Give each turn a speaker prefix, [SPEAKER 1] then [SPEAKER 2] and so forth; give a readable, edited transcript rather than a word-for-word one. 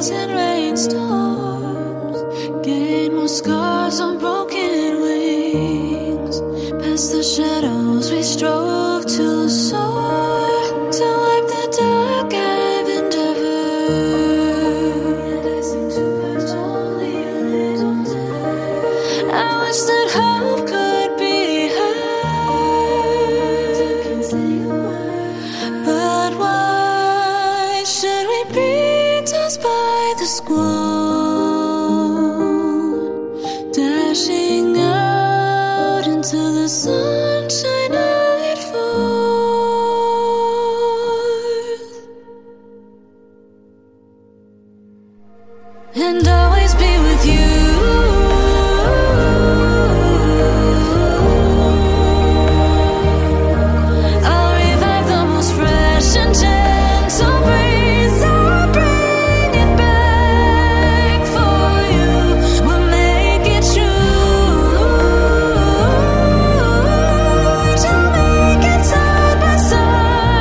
[SPEAKER 1] in rainstorms, gain more scars on broken wings. Past the shadows we strove to soar, to wipe the dark I've endeavored. Yet I seem to perch only a little day. I wish that hope could be heard, but why should we be tossed by the squall, dashing out into the sunshine of it forth? And